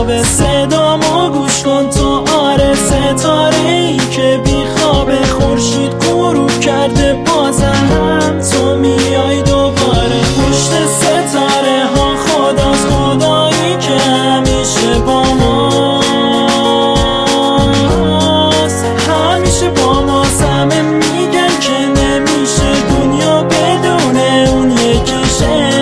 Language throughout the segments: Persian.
خوابه. صدامو گوش کن تو، آره ستاره ای که بی خوابه. خورشید غروب کرده بازم تو میای دوباره. پشت ستاره ها خداست، خدایی که همیشه با ماست، همیشه با ماست. همه میگن که نمیشه دنیا بدون اون یکیشه.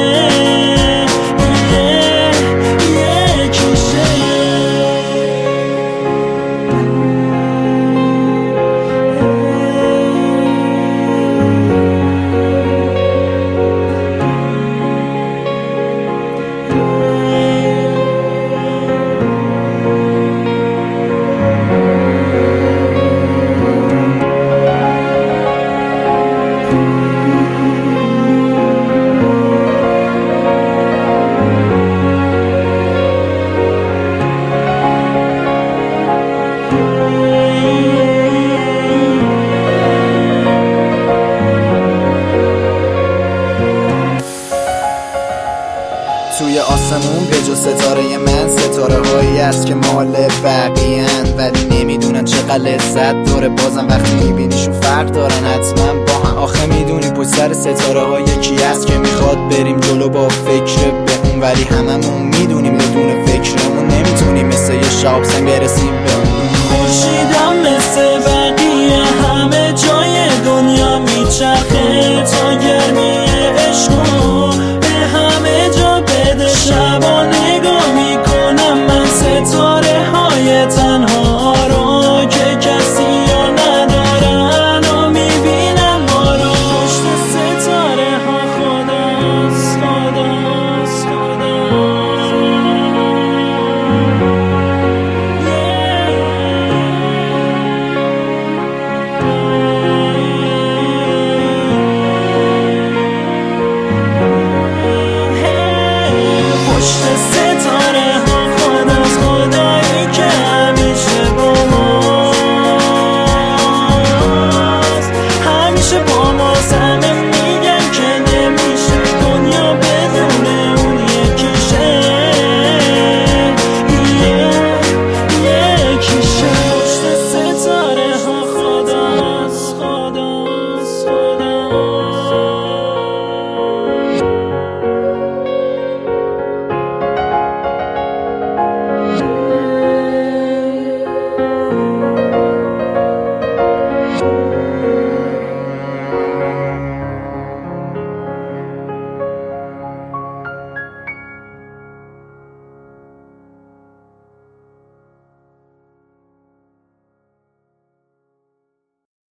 توی آسمون به جز ستاره من ستاره هایی هست که مال بقیه‌اند، ولی نمیدونن چقدر لذت داره. بازم وقتی میبینیشون فرق دارن حتما با هم. آخه میدونی پشت سر ستاره ها یکی هست که میخواد بریم جلو با فکر به اون، ولی هممون میدونیم بدون فکرمون نمیتونیم مثل یه شاب سنگ برسیم به